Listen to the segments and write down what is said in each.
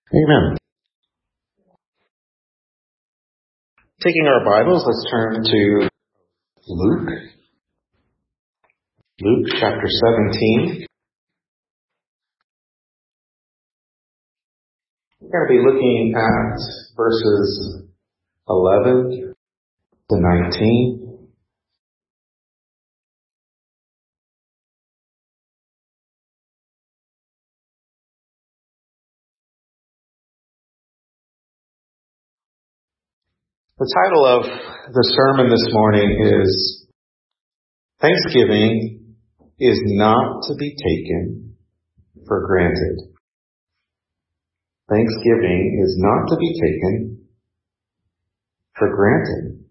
Amen. Taking our Bibles, let's turn to Luke. Luke chapter 17. We're going to be looking at verses 11 to 19. The title of the sermon this morning is Thanksgiving is not to be taken for granted. Thanksgiving is not to be taken for granted.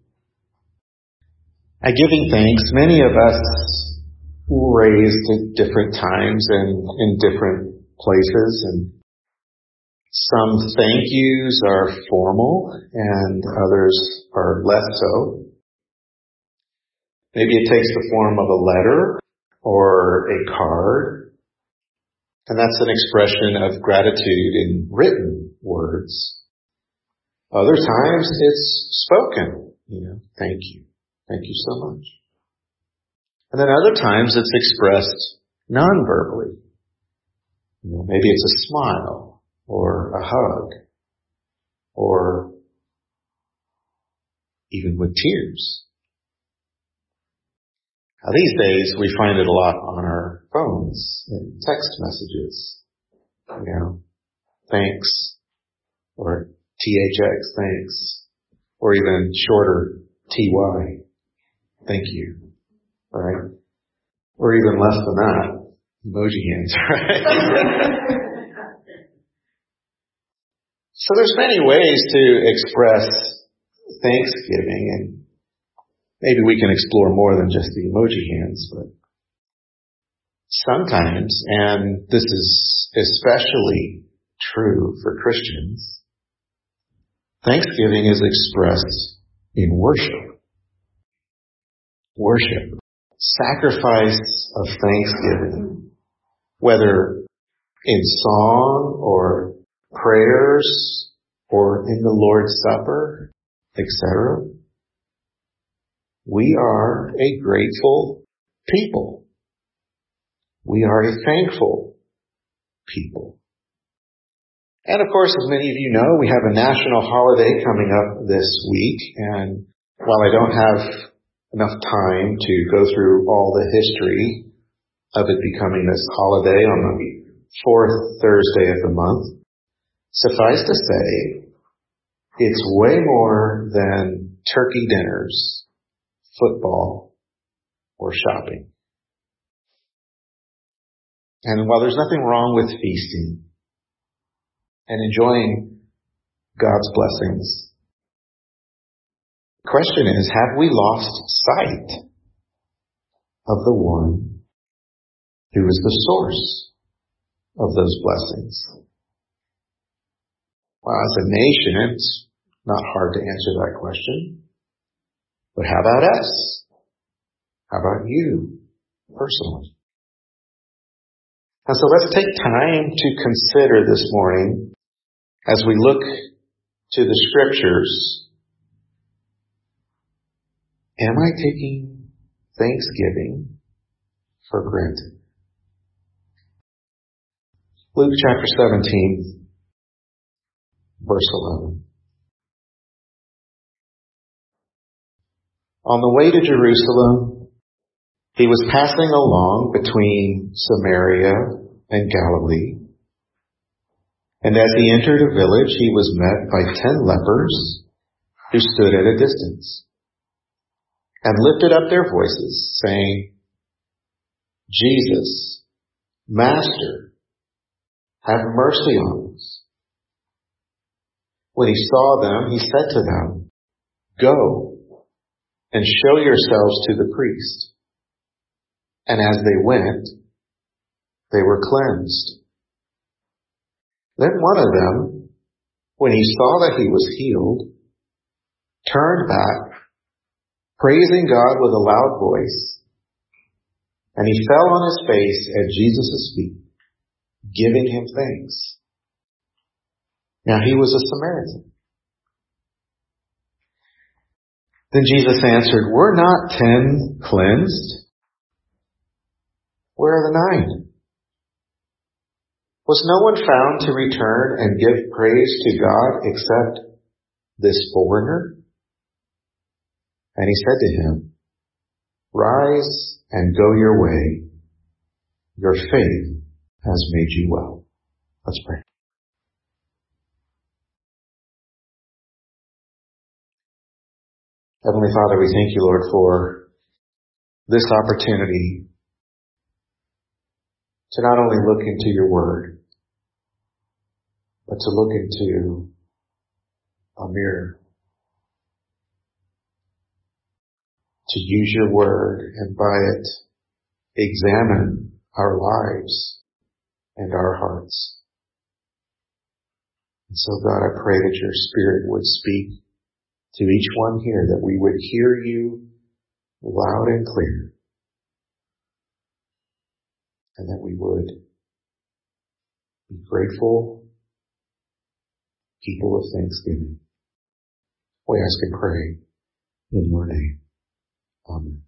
At giving thanks, many of us were raised at different times and in different places, and some thank yous are formal and others are less so. Maybe it takes the form of a letter or a card, and that's an expression of gratitude in written words. Other times it's spoken, thank you. Thank you so much. And then other times it's expressed non-verbally. Maybe it's a smile or a hug or even with tears. Now, these days we find it a lot on our phones in text messages. Thanks or THX, thanks, or even shorter TY, thank you. Right? Or even less than that, emoji hands, right? So there's many ways to express Thanksgiving, and maybe we can explore more than just the emoji hands, but sometimes, and this is especially true for Christians, Thanksgiving is expressed in worship. Worship. Sacrifice of thanksgiving, whether in song or prayers or in the Lord's Supper, etc. We are a grateful people. We are a thankful people. And of course, as many of you know, we have a national holiday coming up this week, and while I don't have enough time to go through all the history of it becoming this holiday on the fourth Thursday of the month, suffice to say, it's way more than turkey dinners, football, or shopping. And while there's nothing wrong with feasting and enjoying God's blessings, the question is, have we lost sight of the one who is the source of those blessings? Well, as a nation, it's not hard to answer that question. But how about us? How about you personally? And so let's take time to consider this morning as we look to the scriptures. Am I taking Thanksgiving for granted? Luke chapter 17, verse 11. On the way to Jerusalem, he was passing along between Samaria and Galilee. And as he entered a village, he was met by 10 lepers who stood at a distance and lifted up their voices, saying, Jesus, Master, have mercy on us. When he saw them, he said to them, Go and show yourselves to the priest. And as they went, they were cleansed. Then one of them, when he saw that he was healed, turned back, praising God with a loud voice, and he fell on his face at Jesus' feet, giving him thanks. Now he was a Samaritan. Then Jesus answered, "Were not 10 cleansed? Where are the 9? Was no one found to return and give praise to God except this foreigner?" And he said to him, "Rise and go your way. Your faith has made you well." Let's pray. Heavenly Father, we thank you, Lord, for this opportunity to not only look into your word, but to look into a mirror, to use your word and by it examine our lives and our hearts. And so, God, I pray that your Spirit would speak to each one here, that we would hear you loud and clear, and that we would be grateful people of thanksgiving. We ask and pray in your name. Amen.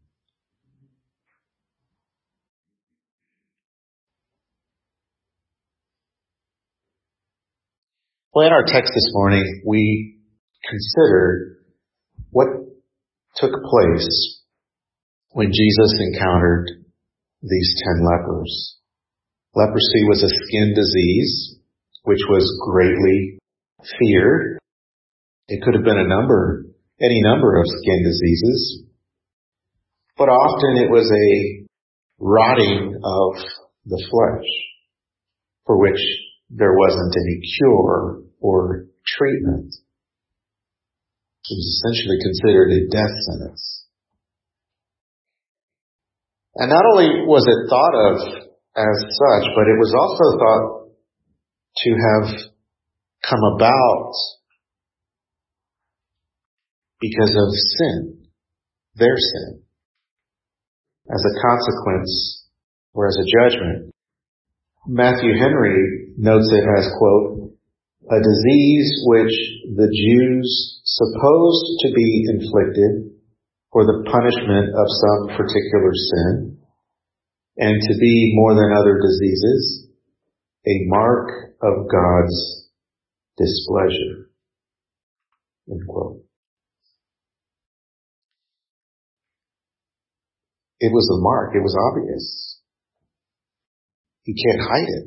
Well, in our text this morning, we considered what took place when Jesus encountered these 10 lepers. Leprosy was a skin disease, which was greatly feared. It could have been any number of skin diseases, but often it was a rotting of the flesh for which there wasn't any cure or treatment. It was essentially considered a death sentence. And not only was it thought of as such, but it was also thought to have come about because of sin, their sin. As a consequence, or as a judgment. Matthew Henry notes it as, quote, "a disease which the Jews supposed to be inflicted for the punishment of some particular sin, and to be, more than other diseases, a mark of God's displeasure." End quote. It was a mark. It was obvious. You can't hide it.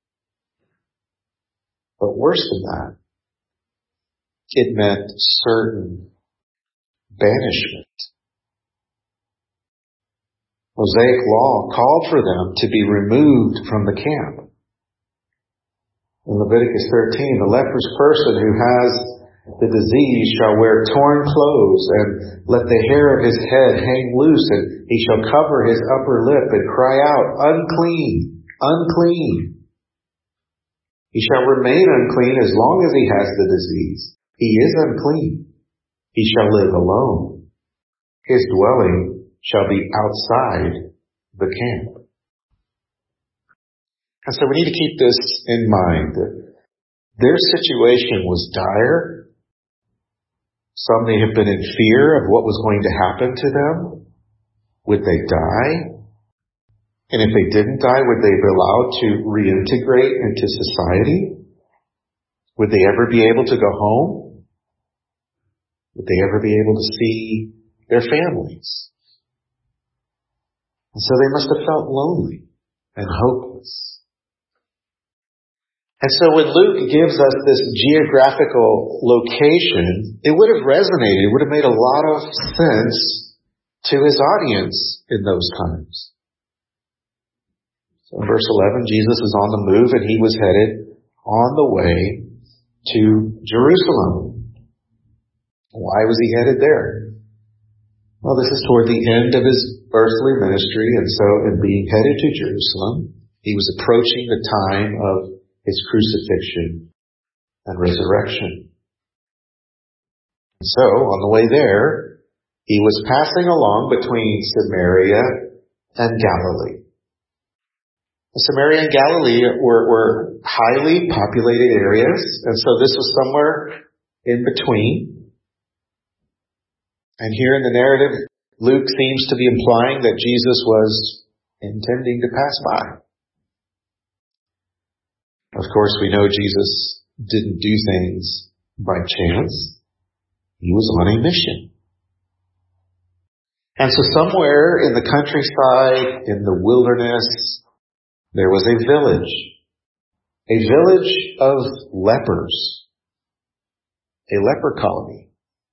But worse than that, it meant certain banishment. Mosaic law called for them to be removed from the camp. In Leviticus 13, the leprous person who has the disease shall wear torn clothes and let the hair of his head hang loose, and he shall cover his upper lip and cry out, "Unclean, unclean." He shall remain unclean as long as he has the disease. He is unclean. He shall live alone. His dwelling shall be outside the camp. And so we need to keep this in mind. Their situation was dire. Some may have been in fear of what was going to happen to them. Would they die? And if they didn't die, would they be allowed to reintegrate into society? Would they ever be able to go home? Would they ever be able to see their families? And so they must have felt lonely and hopeless. And so when Luke gives us this geographical location, it would have resonated, it would have made a lot of sense to his audience in those times. So in verse 11, Jesus is on the move and he was headed on the way to Jerusalem. Why was he headed there? Well, this is toward the end of his earthly ministry, and so in being headed to Jerusalem, he was approaching the time of his crucifixion and resurrection. And so, on the way there, he was passing along between Samaria and Galilee. Samaria and Galilee were highly populated areas, and so this was somewhere in between. And here in the narrative, Luke seems to be implying that Jesus was intending to pass by. Of course, we know Jesus didn't do things by chance. He was on a mission. And so somewhere in the countryside, in the wilderness, there was a village of lepers, a leper colony,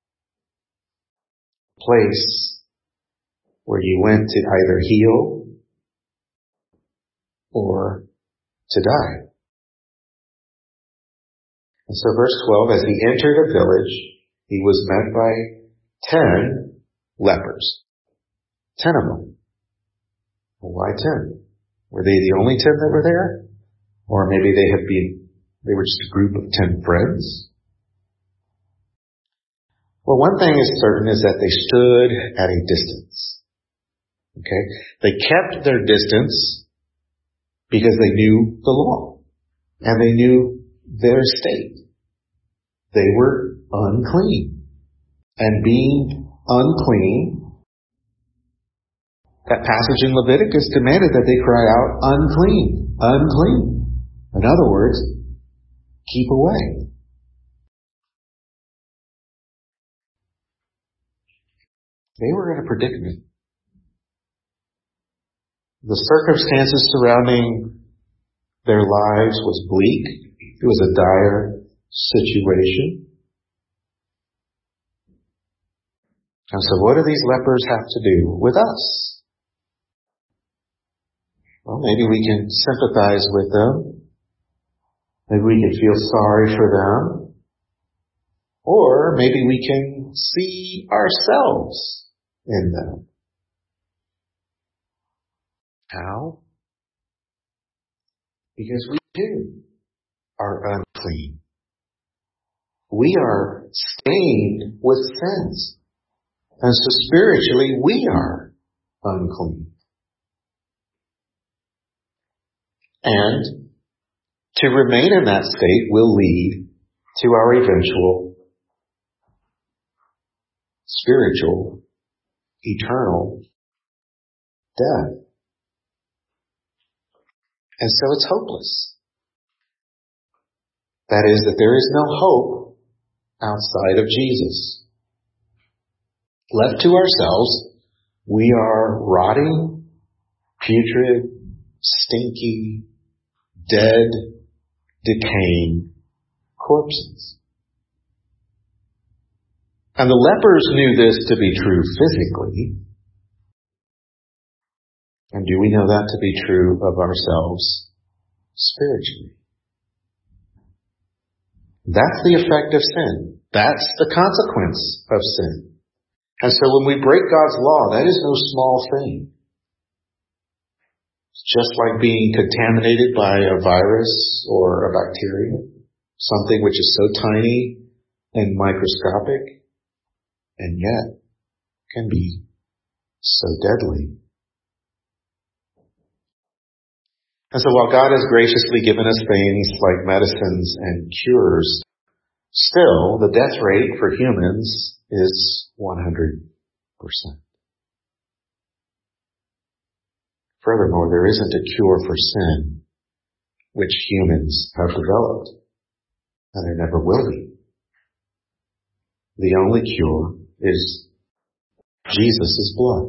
a place where you went to either heal or to die. And so verse 12, as he entered a village, he was met by 10 lepers. 10 of them. Well, why 10? Were they the only 10 that were there? Or maybe they were just a group of 10 friends? Well, one thing is certain is that they stood at a distance. Okay? They kept their distance because they knew the law. And they knew their state. They were unclean. And being unclean, that passage in Leviticus demanded that they cry out, unclean, unclean. In other words, keep away. They were in a predicament. The circumstances surrounding their lives was bleak. It was a dire situation. And so what do these lepers have to do with us? Well, maybe we can sympathize with them. Maybe we can feel sorry for them. Or maybe we can see ourselves in them. How? Because we too are unclean. We are stained with sins. And so spiritually we are unclean. And to remain in that state will lead to our eventual spiritual, eternal death. And so it's hopeless. That is, that there is no hope outside of Jesus. Left to ourselves, we are rotting, putrid, stinky, dead, decaying corpses. And the lepers knew this to be true physically. And do we know that to be true of ourselves spiritually? That's the effect of sin. That's the consequence of sin. And so when we break God's law, that is no small thing. It's just like being contaminated by a virus or a bacteria, something which is so tiny and microscopic, and yet can be so deadly. And so while God has graciously given us things like medicines and cures, still the death rate for humans is 100%. Furthermore, there isn't a cure for sin which humans have developed, and there never will be. The only cure is Jesus' blood.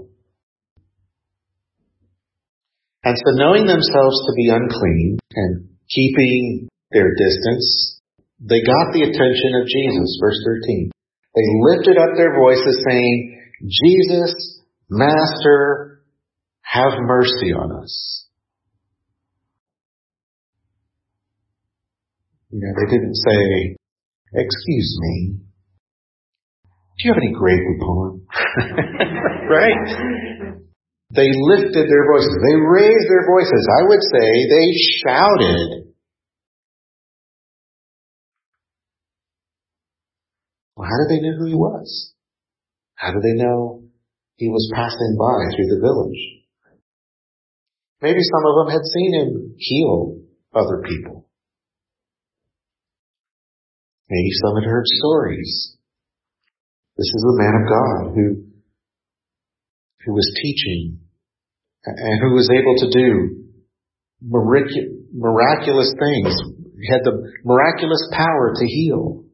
And so knowing themselves to be unclean and keeping their distance, they got the attention of Jesus, verse 13. They lifted up their voices saying, Jesus, Master, have mercy on us. They didn't say, excuse me, do you have any Grey Poupon? Right? They lifted their voices. They raised their voices. I would say they shouted. Well, how did they know who he was? How did they know he was passing by through the village? Maybe some of them had seen him heal other people. Maybe some had heard stories. This is the man of God who was teaching and who was able to do miraculous things. He had the miraculous power to heal.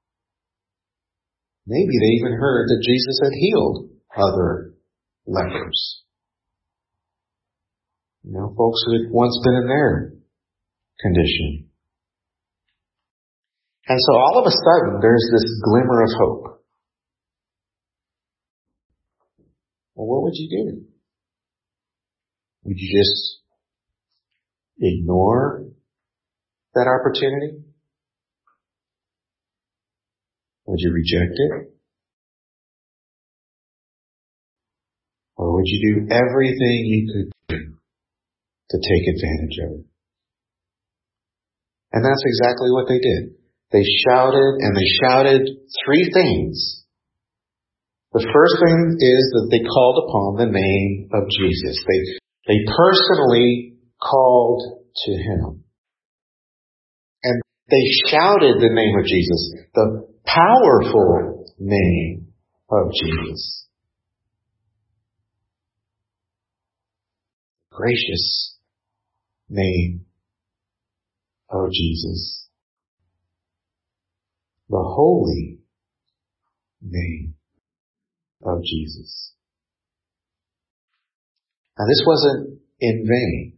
Maybe they even heard that Jesus had healed other lepers. Folks who had once been in their condition. And so all of a sudden, there's this glimmer of hope. Well, what would you do? Would you just ignore that opportunity? Would you reject it? Or would you do everything you could do to take advantage of it? And that's exactly what they did. They shouted three things. The first thing is that they called upon the name of Jesus. They personally called to him. And they shouted the name of Jesus, the powerful name of Jesus. Gracious name of Jesus. The holy name of Jesus. Now this wasn't in vain.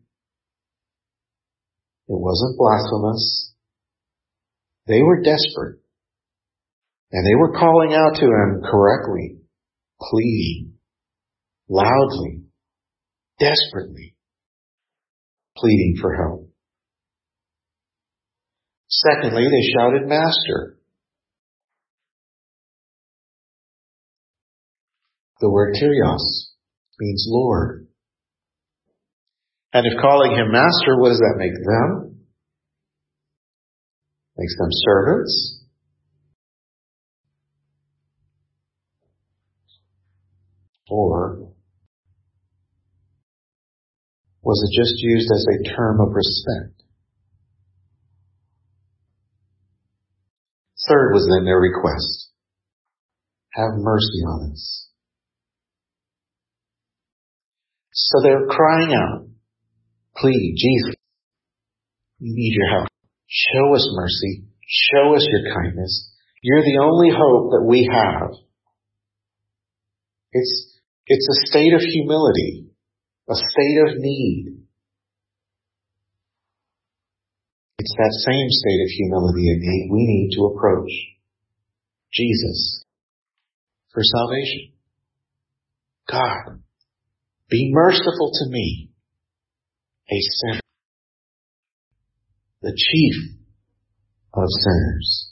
It wasn't blasphemous. They were desperate. And they were calling out to him correctly, pleading, loudly, desperately, pleading for help. Secondly, they shouted, Master. The word Kyrios means Lord. And if calling him Master, what does that make them? Makes them servants. Or was it just used as a term of respect? Third was then their request. Have mercy on us. So they're crying out, pleading, Jesus, we need your help. Show us mercy. Show us your kindness. You're the only hope that we have. It's a state of humility, a state of need. It's that same state of humility and need we need to approach Jesus for salvation. God, be merciful to me, a sinner, the chief of sinners.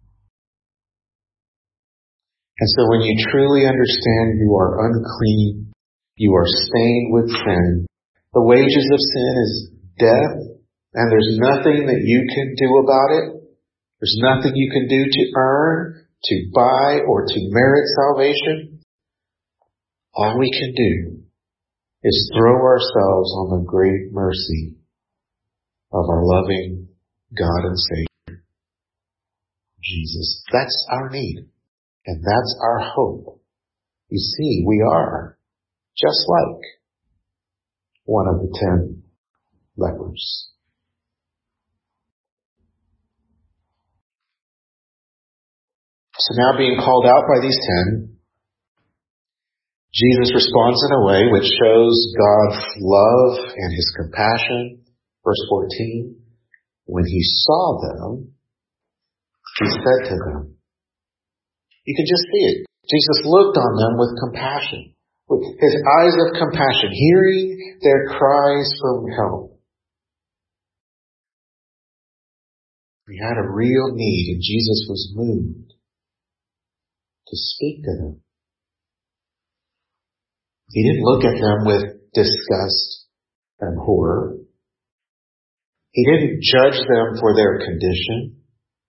And so when you truly understand you are unclean, you are stained with sin, the wages of sin is death, and there's nothing that you can do about it. There's nothing you can do to earn, to buy, or to merit salvation. All we can do is throw ourselves on the great mercy of our loving God and Savior, Jesus. That's our need. And that's our hope. You see, we are just like one of the 10 lepers. So now being called out by these 10, Jesus responds in a way which shows God's love and his compassion. Verse 14, when he saw them, he said to them, you can just see it. Jesus looked on them with compassion, with his eyes of compassion, hearing their cries for help. He had a real need, and Jesus was moved to speak to them. He didn't look at them with disgust and horror. He didn't judge them for their condition.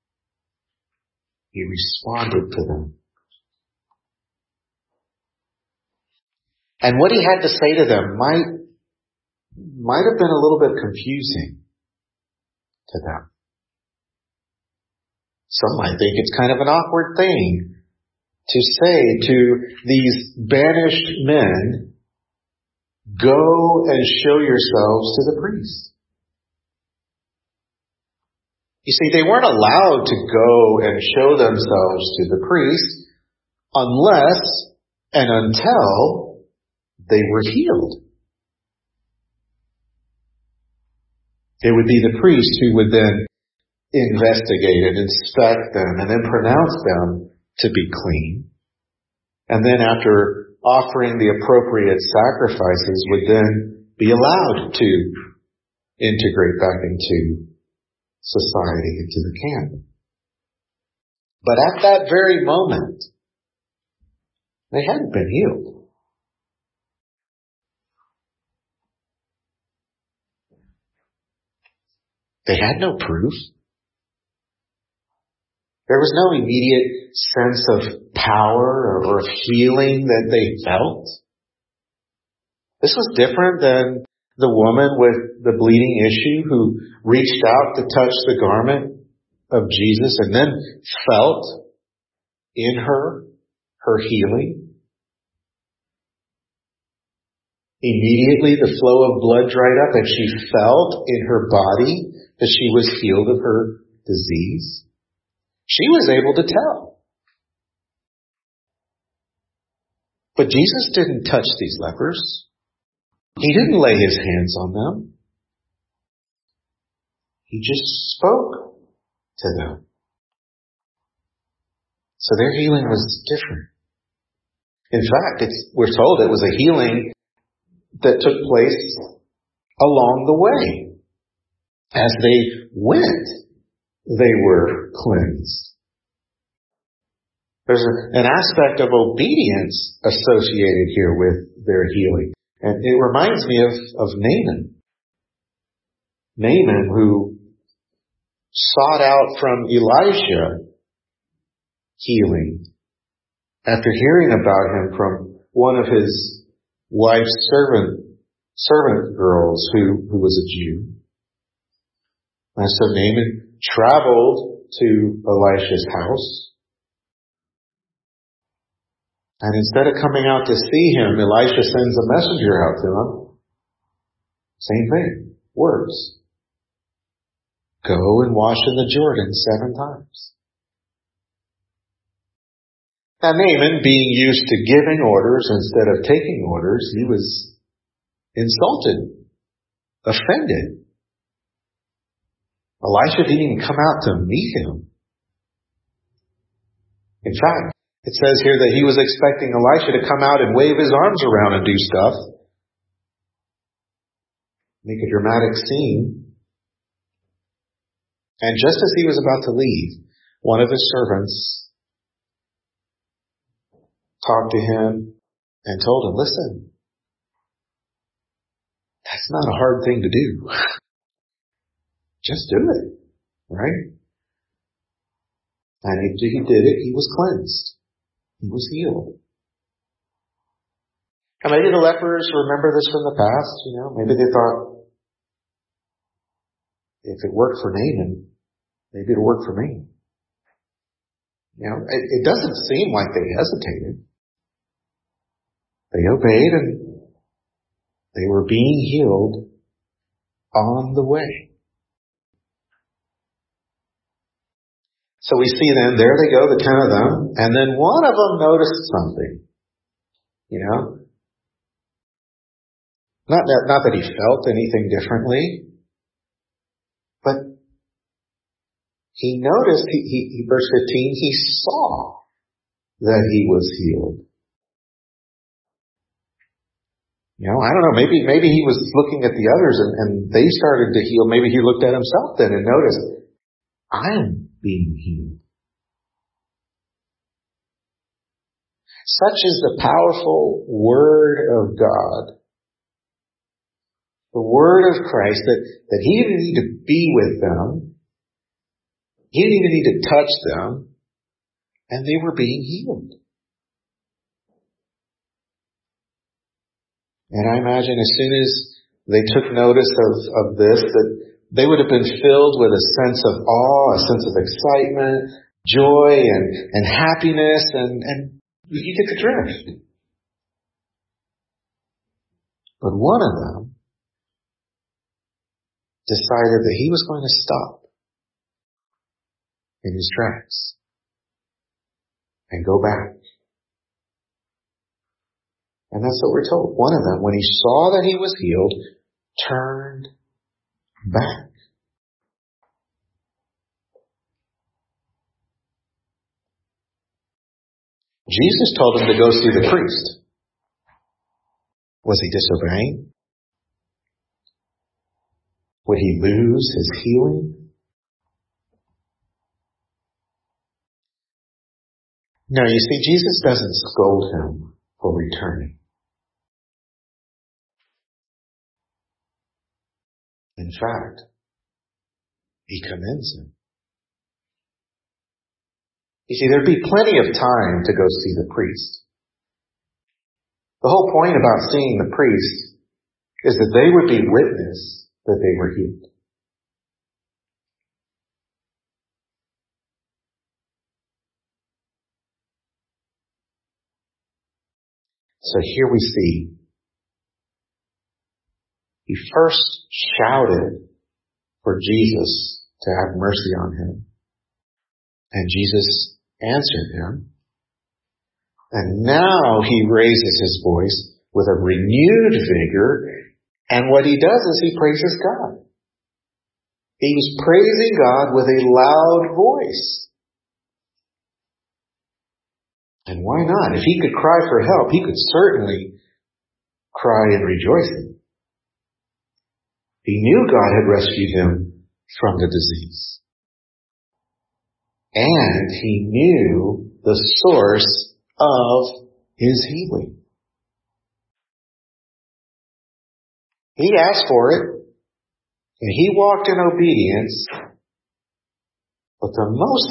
He responded to them. And what he had to say to them might might have been a little bit confusing to them. Some might think it's kind of an awkward thing to say to these banished men, go and show yourselves to the priest. You see, they weren't allowed to go and show themselves to the priest unless and until they were healed. It would be the priest who would then investigate and inspect them and then pronounce them to be clean. And then after offering the appropriate sacrifices would then be allowed to integrate back into society, into the camp. But at that very moment, they hadn't been healed. They had no proof. There was no immediate sense of power or of healing that they felt. This was different than the woman with the bleeding issue who reached out to touch the garment of Jesus and then felt in her healing. Immediately the flow of blood dried up and she felt in her body that she was healed of her disease. She was able to tell. But Jesus didn't touch these lepers. He didn't lay his hands on them. He just spoke to them. So their healing was different. In fact, we're told it was a healing that took place along the way. As they went, they were cleansed. There's an aspect of obedience associated here with their healing. And it reminds me of Naaman. Naaman, who sought out from Elisha healing after hearing about him from one of his wife's servant girls who was a Jew. And so Naaman traveled to Elisha's house. And instead of coming out to see him, Elisha sends a messenger out to him. Same thing. Words. Go and wash in the Jordan 7 times. Now Naaman, being used to giving orders instead of taking orders, he was insulted, offended. Elisha didn't even come out to meet him. In fact, it says here that he was expecting Elisha to come out and wave his arms around and do stuff. Make a dramatic scene. And just as he was about to leave, one of his servants talked to him and told him, listen, that's not a hard thing to do. Just do it. Right? And he did it. He was cleansed. He was healed. And maybe the lepers remember this from the past, Maybe they thought, if it worked for Naaman, maybe it'll work for me. It doesn't seem like they hesitated. They obeyed and they were being healed on the way. So we see then, there they go, the 10 of them, and then one of them noticed something. Not that he felt anything differently, but he noticed, verse 15, he saw that he was healed. I don't know, maybe he was looking at the others and they started to heal. Maybe he looked at himself then and noticed, I'm being healed. Such is the powerful Word of God, the Word of Christ, that He didn't need to be with them. He didn't even need to touch them, and they were being healed. And I imagine as soon as they took notice of this, that they would have been filled with a sense of awe, a sense of excitement, joy, and happiness, and you get the drift. But one of them decided that he was going to stop in his tracks and go back. And that's what we're told. One of them, when he saw that he was healed, turned back. Jesus told him to go see the priest. Was he disobeying? Would he lose his healing? No, you see, Jesus doesn't scold him for returning. In fact, he commends him. You see, there'd be plenty of time to go see the priest. The whole point about seeing the priest is that they would be witness that they were healed. So here we see, he first shouted for Jesus to have mercy on him. And Jesus answered him. And now he raises his voice with a renewed vigor. And what he does is he praises God. He was praising God with a loud voice. And why not? If he could cry for help, he could certainly cry in rejoicing. He knew God had rescued him from the disease. And he knew the source of his healing. He asked for it, and he walked in obedience. But the most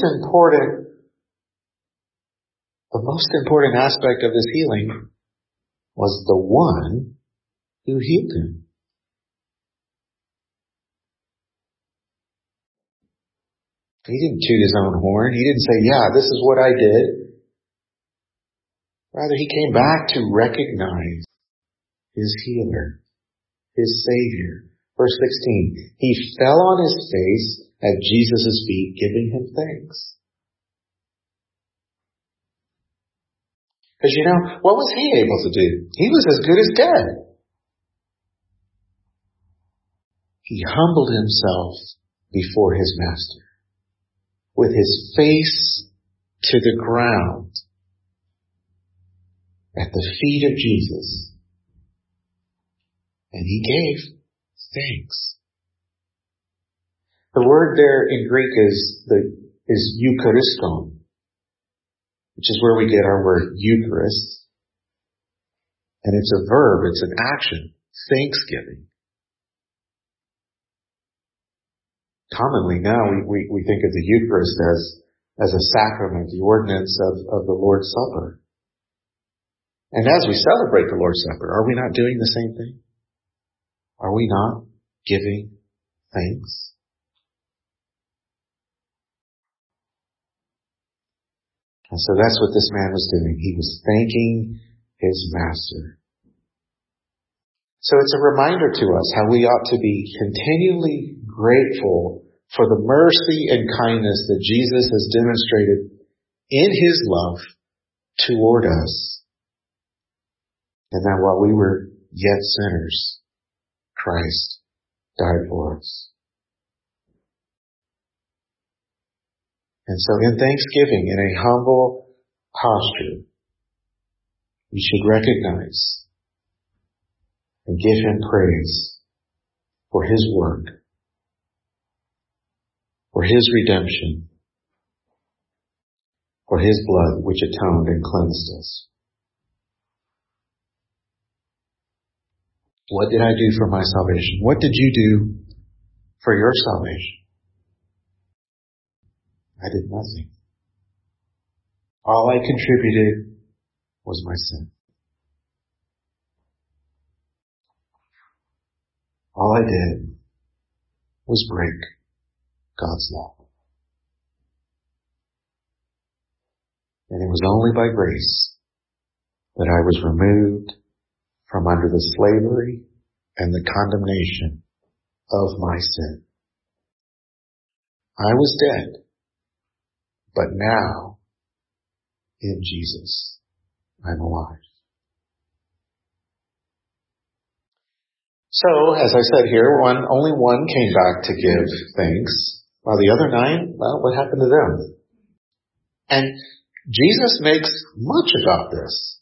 important aspect of his healing was the one who healed him. He didn't toot his own horn. He didn't say, yeah, this is what I did. Rather, he came back to recognize his healer, his Savior. Verse 16, he fell on his face at Jesus' feet, giving him thanks. Because what was he able to do? He was as good as dead. He humbled himself before his master, with his face to the ground at the feet of Jesus. And he gave thanks. The word there in Greek is Euchariston, which is where we get our word Eucharist. And it's a verb, it's an action, thanksgiving. Commonly now we think of the Eucharist as a sacrament, the ordinance of the Lord's Supper. And as we celebrate the Lord's Supper, are we not doing the same thing? Are we not giving thanks? And so that's what this man was doing. He was thanking his master. So it's a reminder to us how we ought to be continually grateful for the mercy and kindness that Jesus has demonstrated in his love toward us. And that while we were yet sinners, Christ died for us. And so in thanksgiving, in a humble posture, we should recognize and give him praise for his work, for his redemption, for his blood which atoned and cleansed us. What did I do for my salvation? What did you do for your salvation? I did nothing. All I contributed was my sin. all I did was break God's law. And it was only by grace that I was removed from under the slavery and the condemnation of my sin. I was dead, but now, in Jesus, I'm alive. So, as I said here, only one came back to give thanks, while the other 9, well, what happened to them? And Jesus makes much about this.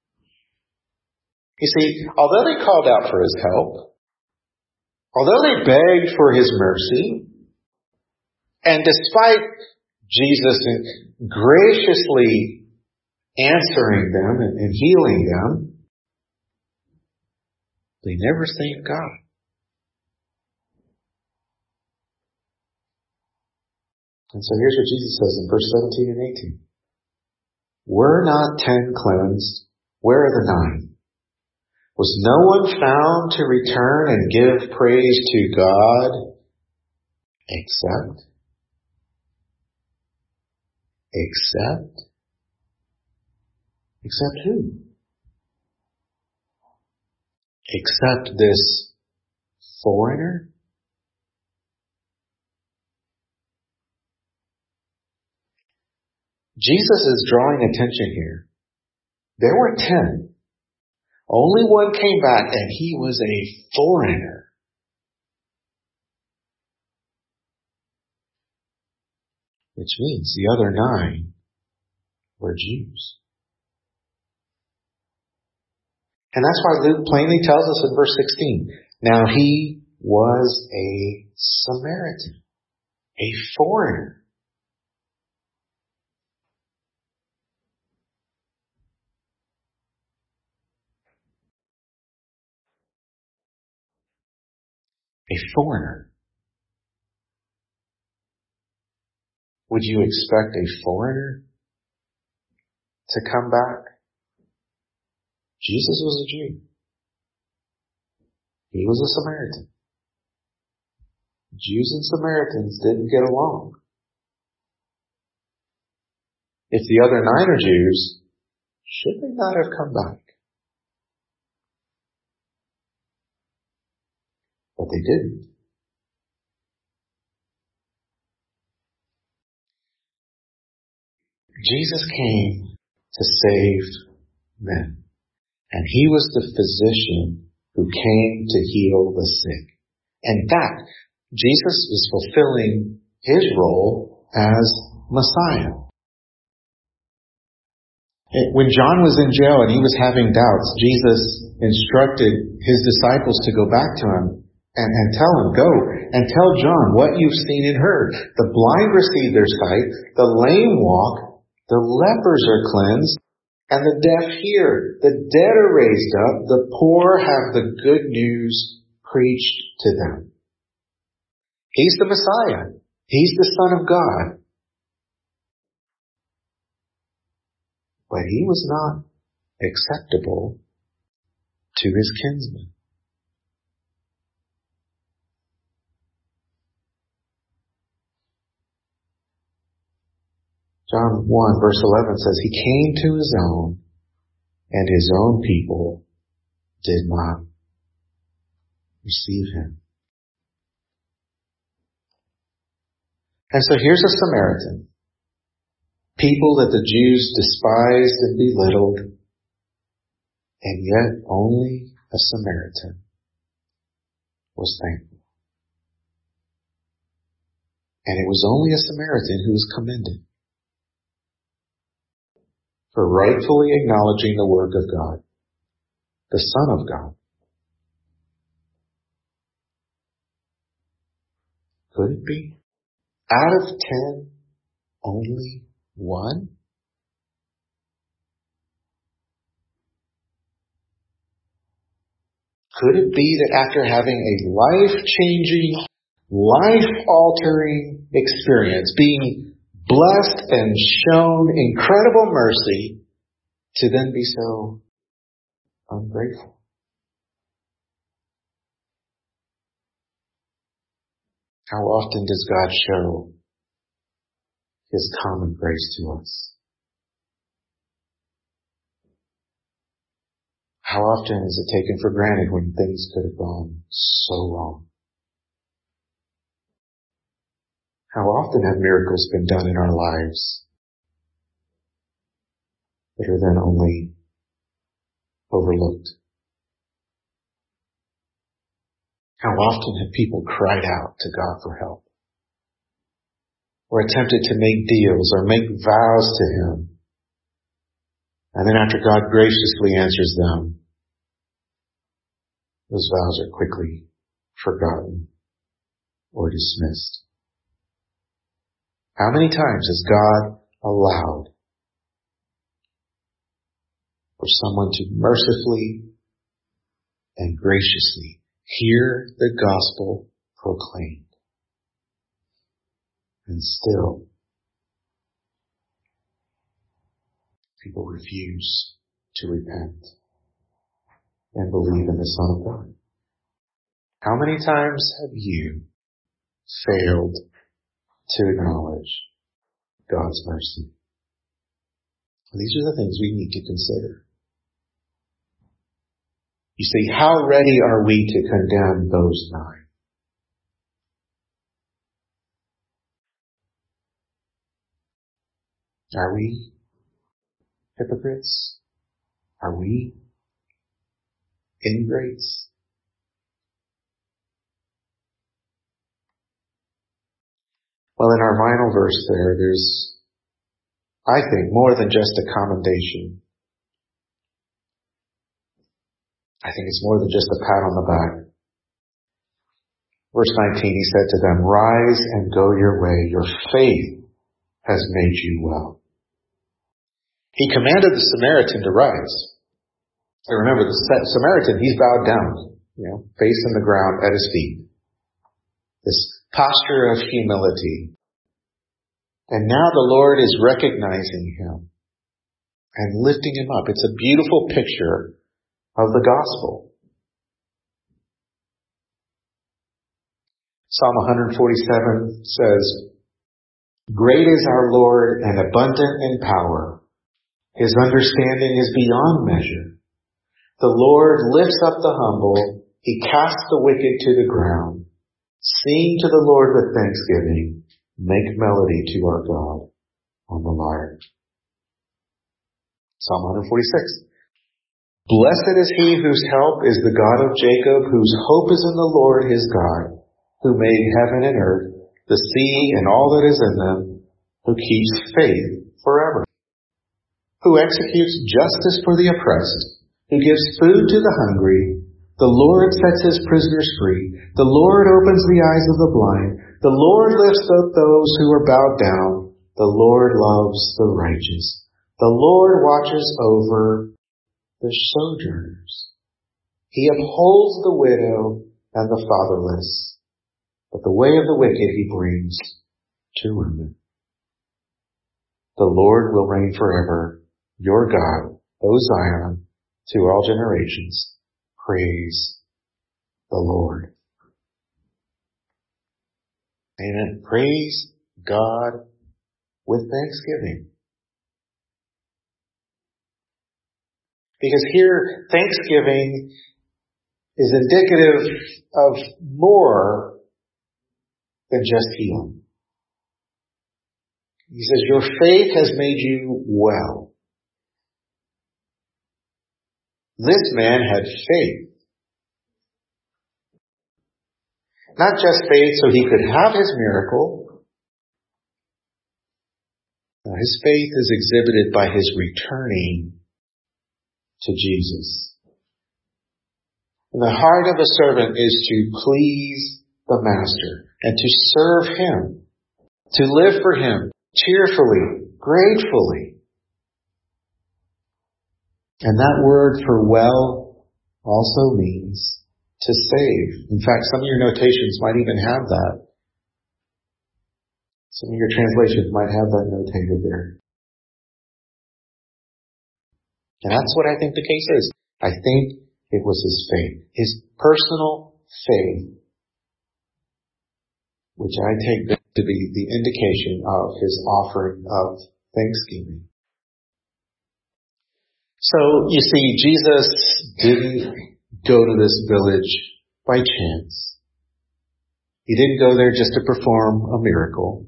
You see, although they called out for his help, although they begged for his mercy, and despite Jesus graciously answering them and healing them, they never thanked God. And so here's what Jesus says in verse 17 and 18. Were not 10 cleansed? Where are the 9? Was no one found to return and give praise to God except who? Except this foreigner? Jesus is drawing attention here. There were 10. Only one came back, and he was a foreigner. Which means the other 9 were Jews. And that's why Luke plainly tells us in verse 16, now he was a Samaritan, a foreigner. A foreigner. Would you expect a foreigner to come back? Jesus was a Jew. He was a Samaritan. Jews and Samaritans didn't get along. If the other 9 are Jews, should they not have come back? But they didn't. Jesus came to save men. And he was the physician who came to heal the sick. In fact, Jesus was fulfilling his role as Messiah. When John was in jail and he was having doubts, Jesus instructed his disciples to go back to him and tell him, go and tell John what you've seen and heard. The blind receive their sight, the lame walk, the lepers are cleansed, and the deaf hear. The dead are raised up, the poor have the good news preached to them. He's the Messiah. He's the Son of God. But he was not acceptable to his kinsmen. John 1 verse 11 says, he came to his own, and his own people did not receive him. And so here's a Samaritan, people that the Jews despised and belittled, and yet only a Samaritan was thankful. And it was only a Samaritan who was commended for rightfully acknowledging the work of God, the Son of God. Could it be? Out of 10, only one? Could it be that after having a life-changing, life-altering experience, being blessed and shown incredible mercy, to then be so ungrateful? How often does God show His common grace to us? How often is it taken for granted when things could have gone so wrong? How often have miracles been done in our lives that are then only overlooked? How often have people cried out to God for help, or attempted to make deals or make vows to Him, and then after God graciously answers them, those vows are quickly forgotten or dismissed? How many times has God allowed for someone to mercifully and graciously hear the gospel proclaimed, and still people refuse to repent and believe in the Son of God? How many times have you failed to acknowledge God's mercy? These are the things we need to consider. You see, how ready are we to condemn those nine? Are we hypocrites? Are we ingrates? Well, in our final verse there's, I think, more than just a commendation. I think it's more than just a pat on the back. Verse 19, he said to them, "Rise and go your way. Your faith has made you well." He commanded the Samaritan to rise. And remember, the Samaritan, he's bowed down, face in the ground at his feet. This posture of humility. And now the Lord is recognizing him and lifting him up. It's a beautiful picture of the gospel. Psalm 147 says, "Great is our Lord and abundant in power. His understanding is beyond measure. The Lord lifts up the humble. He casts the wicked to the ground. Sing to the Lord with thanksgiving. Make melody to our God on the lyre." Psalm 146. "Blessed is he whose help is the God of Jacob, whose hope is in the Lord his God, who made heaven and earth, the sea and all that is in them, who keeps faith forever, who executes justice for the oppressed, who gives food to the hungry. The Lord sets his prisoners free. The Lord opens the eyes of the blind. The Lord lifts up those who are bowed down. The Lord loves the righteous. The Lord watches over the sojourners. He upholds the widow and the fatherless, but the way of the wicked he brings to ruin. The Lord will reign forever, your God, O Zion, to all generations. Praise the Lord." Amen. Praise God with thanksgiving. Because here, thanksgiving is indicative of more than just healing. He says, your faith has made you well. This man had faith. Not just faith so he could have his miracle. No, his faith is exhibited by his returning to Jesus. And the heart of a servant is to please the master and to serve him, to live for him cheerfully, gratefully. And that word for well also means to save. In fact, some of your notations might even have that. Some of your translations might have that notated there. And that's what I think the case is. I think it was his faith, his personal faith, which I take to be the indication of his offering of thanksgiving. So, you see, Jesus didn't go to this village by chance. He didn't go there just to perform a miracle.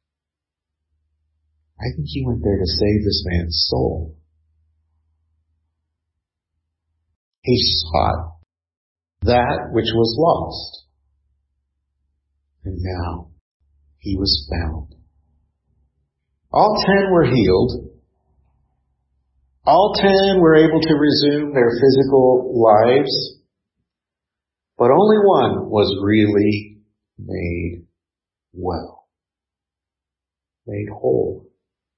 I think he went there to save this man's soul. He sought that which was lost. And now he was found. All 10 were healed. All 10 were able to resume their physical lives. But only one was really made well. Made whole.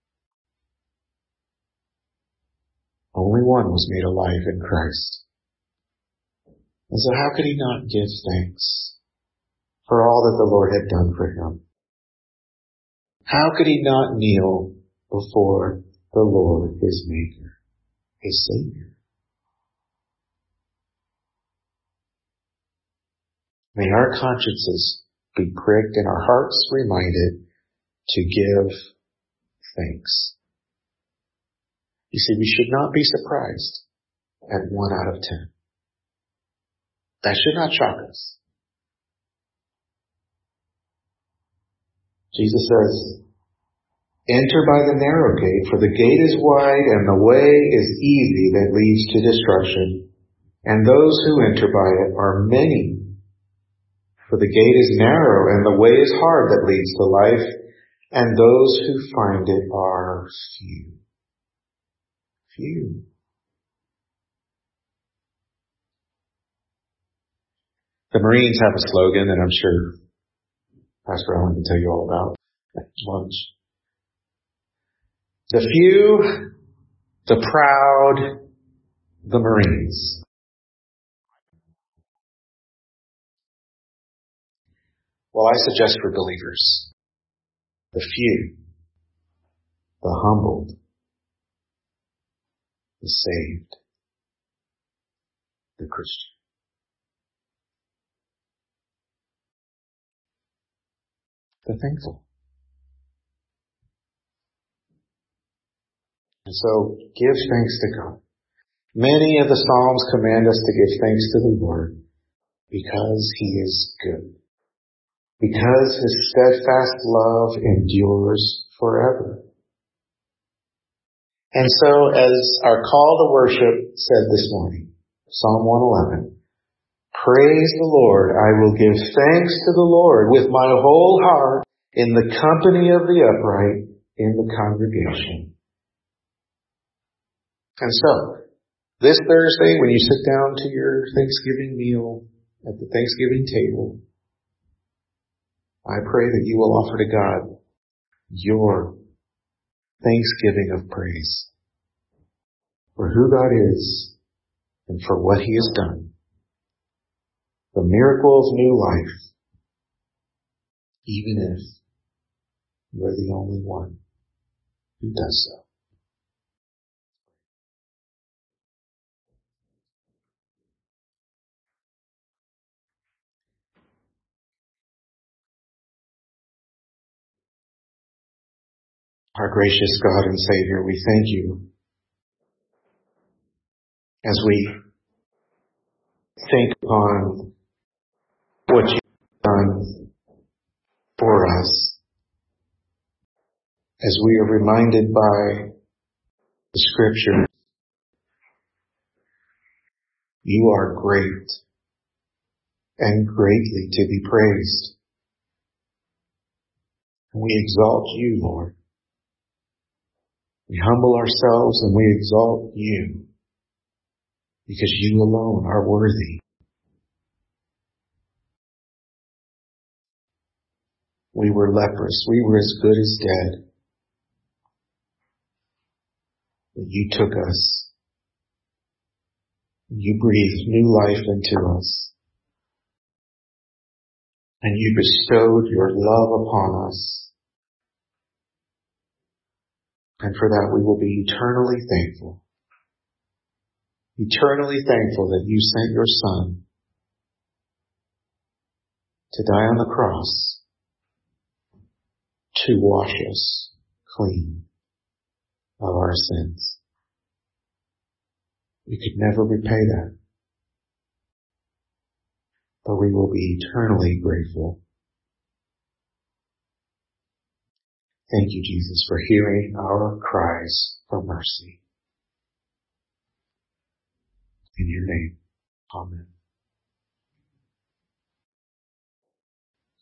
Only one was made alive in Christ. And so how could he not give thanks for all that the Lord had done for him? How could he not kneel before the Lord, his Maker, his Savior? May our consciences be pricked and our hearts reminded to give thanks. You see, we should not be surprised at 1 out of 10. That should not shock us. Jesus says, enter by the narrow gate, for the gate is wide and the way is easy that leads to destruction, and those who enter by it are many. For the gate is narrow and the way is hard that leads to life, and those who find it are few. Few. The Marines have a slogan that I'm sure Pastor Ellen can tell you all about at lunch. The few, the proud, the Marines. Well, I suggest for believers, the few, the humbled, the saved, the Christian. The thankful. And so, give thanks to God. Many of the Psalms command us to give thanks to the Lord because He is good. Because His steadfast love endures forever. And so, as our call to worship said this morning, Psalm 111, praise the Lord, I will give thanks to the Lord with my whole heart in the company of the upright in the congregation. And so, this Thursday, when you sit down to your Thanksgiving meal at the Thanksgiving table, I pray that you will offer to God your thanksgiving of praise for who God is and for what He has done. The miracle of new life, even if you are the only one who does so. Our gracious God and Savior, we thank you as we think upon what you've done for us, as we are reminded by the Scripture, you are great and greatly to be praised. And we exalt you, Lord. We humble ourselves and we exalt you because you alone are worthy. We were leprous. We were as good as dead. But you took us. You breathed new life into us. And you bestowed your love upon us. And for that we will be eternally thankful. Eternally thankful that you sent your Son to die on the cross to wash us clean of our sins. We could never repay that, but we will be eternally grateful. Thank you, Jesus, for hearing our cries for mercy. In your name, amen.